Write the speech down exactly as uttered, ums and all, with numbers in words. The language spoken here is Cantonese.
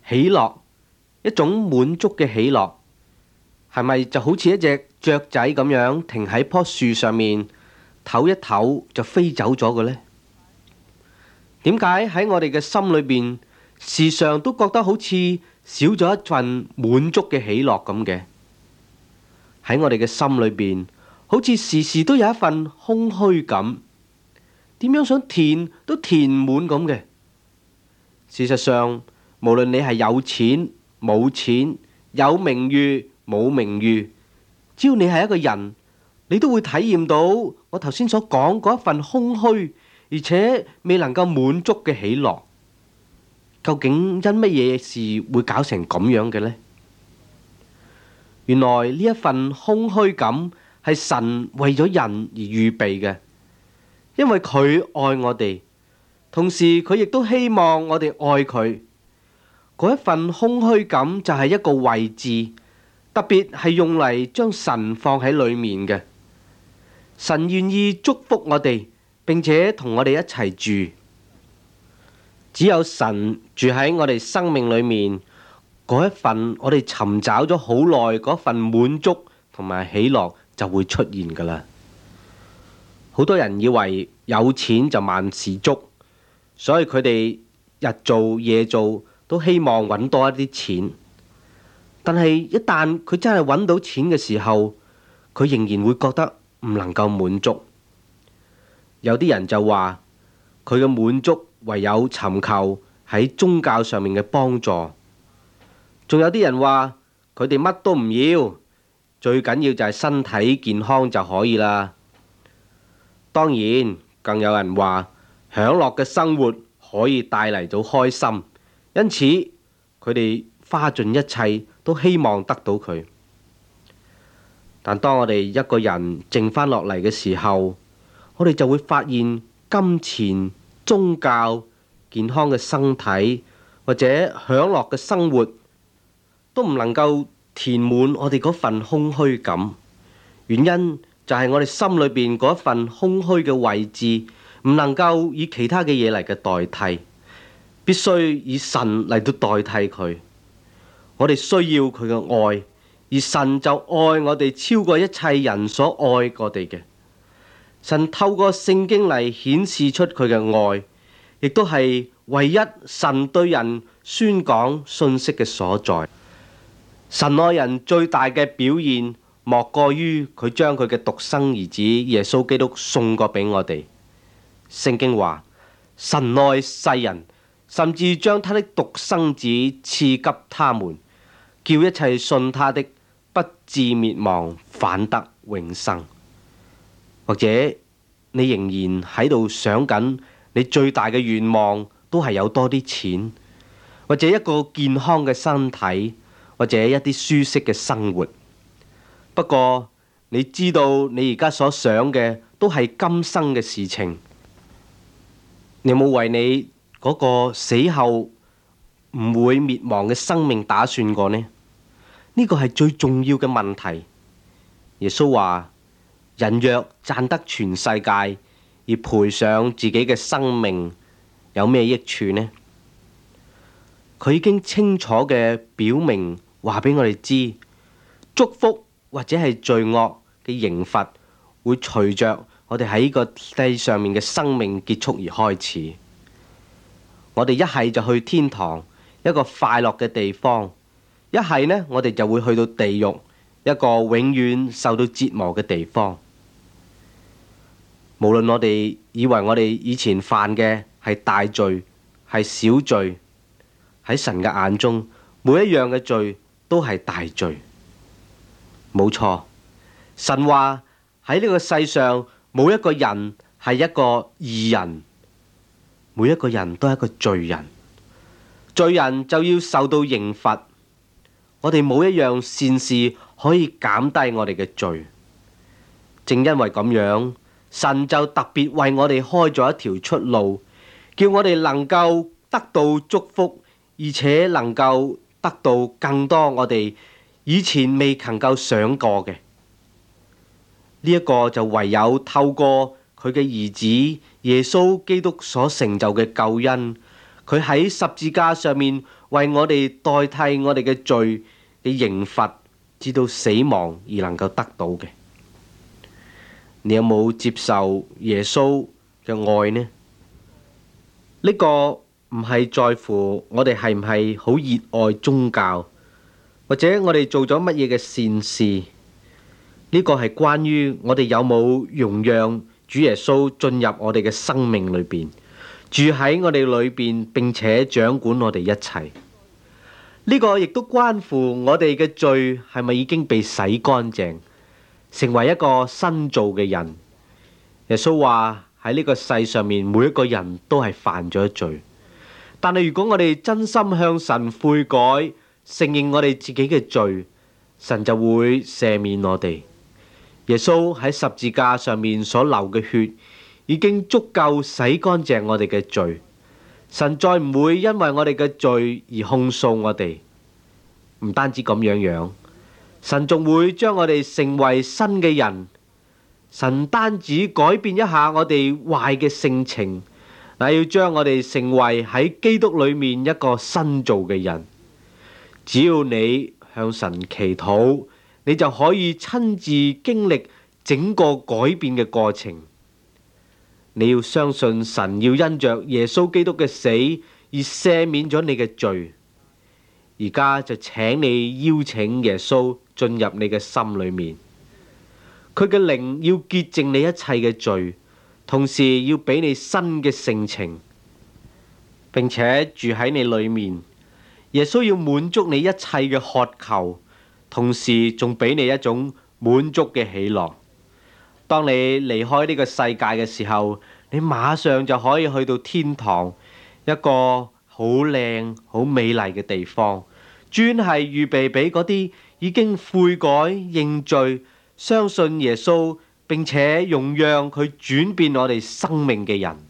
喜樂，一種滿足嘅喜樂，係咪就好似一隻雀仔咁樣停喺棵樹上面唞一唞就飛走咗嘅呢？點解喺我哋嘅心裏邊時常都覺得好似少咗一份滿足嘅喜樂咁嘅？喺我哋嘅心裏邊，好似時時都有一份空虛感，點樣想填都填唔滿咁嘅。事實上，無論你係有錢冇錢、有名譽冇名譽，只要你係一個人，你都會體驗到我頭先所講嗰一份空虛，而且未能夠滿足嘅喜樂。究竟因乜嘢事會搞成咁樣嘅呢？原來呢一份空虛感係神為咗人而預備嘅，因為佢愛我哋，同時佢亦都希望我哋愛佢。嗰一份空虛感就係一個位置，特別係用嚟將神放喺裏面嘅。神願意祝福我哋，並且同我哋一齊住。只有神住喺我哋生命裏面，嗰一份我哋尋找咗好耐嗰份滿足同埋喜樂就會出現㗎喇。好多人以為有錢就萬事足，所以佢哋日做夜做都希望揾多一啲錢。但係一旦佢真係揾到錢嘅時候，佢仍然會覺得唔能夠滿足。有啲人就話佢嘅滿足唯有尋求喺宗教上面嘅幫助。仲有啲人話佢哋乜都唔要，最緊要就係身體健康就可以啦。當然，更有人話享樂嘅生活可以帶嚟到開心，因此佢哋花盡一切都希望得到佢。但當我哋一個人靜返落嚟嘅時候，我哋就會發現金錢、宗教、健康嘅身體或者享樂嘅生活都唔能夠填滿我哋嗰份空虛感。原因就係我哋心裏邊嗰一份空虛嘅位置唔能夠以其他嘅嘢嚟嘅代替，必須以神嚟到代替佢。我哋需要佢嘅愛，而神就愛我哋超過一切人所愛我哋嘅。神透過聖經嚟顯示出佢嘅愛，亦都係唯一神對人宣講信息嘅所在。神愛人最大嘅表現，莫過於佢將佢嘅獨生兒子耶穌基督送過俾我哋。聖經話：神愛世人，甚至將他的獨生子賜給他們，叫一切信他的不至滅亡，反得永生。或者你仍然喺度想緊，你最大嘅願望都係有多啲錢，或者一個健康嘅身體，或者一啲舒適嘅生活。不過你知道你而家所想嘅都係今生嘅事情，你有冇為你嗰個死後唔會滅亡嘅生命打算過呢？呢個係最重要嘅問題。耶穌話：人若賺得全世界而賠上自己嘅生命，有咩益處呢？佢已經清楚嘅表明話俾我哋知，祝福或者係罪惡嘅刑罰會隨着我哋喺呢個地上面嘅生命結束而開始。我哋一係就去天堂，一個快樂嘅地方；一係呢，我哋就會去到地獄，一個永遠受到折磨嘅地方。無論我哋以為我哋以前犯嘅係大罪，係小罪，喺神嘅眼中，每一樣嘅罪都係大罪。冇錯，神話喺呢個世上冇一個人係一個義人，每一個人都係一個罪人。罪人就要受到刑罰。我哋冇一樣善事可以減低我哋嘅罪。正因為咁樣，神就特別為我哋開咗一條出路，叫我哋能夠得到祝福，而且能夠得到更多我哋以前未能夠想過嘅。呢一個就唯有透過佢嘅兒子耶穌基督所成就嘅救恩，佢喺十字架上面為我哋代替我哋嘅罪嘅刑罰，至到死亡而能夠得到嘅。你有冇接受耶穌嘅愛呢？呢個唔係在乎我哋係唔係好熱愛宗教，或者我哋做咗乜嘢嘅善事。呢個係關於我哋有冇容讓主耶穌進入我哋嘅生命裏邊，住喺我哋裏邊，並且掌管我哋一切。呢個亦都關乎我哋嘅罪係咪已經被洗乾淨，成為一個新造嘅人。耶穌話喺呢個世上面，每一個人都係犯咗罪，但係如果我哋真心向神悔改，承認我哋自己嘅罪，神就會赦免我哋。耶穌喺十字架上面所流嘅血已經足夠洗乾淨我哋嘅罪。神再唔會因為我哋嘅罪而控訴我哋。唔單止咁樣樣，神仲會將我哋成為新嘅人。神唔單止改變一下我哋壞嘅性情，乃要將我哋成為喺基督裏面一個新造嘅人。只要你向神祈禱，你就可以親自經歷整個改變嘅過程。你要相信神要因着耶穌基督嘅死而赦免咗你嘅罪。而家就請你邀請耶穌進入你嘅心裏面，佢嘅靈要潔淨你一切嘅罪，同時要俾你新嘅性情，並且住喺你裏面。耶穌要滿足你一切嘅渴求，同時仲俾你一種滿足嘅喜樂。當你離開呢個世界嘅時候，你馬上就可以去到天堂，一個好靚、好美麗嘅地方，專係預備俾嗰啲已經悔改、認罪、相信耶穌，並且容讓佢轉變我哋生命嘅人。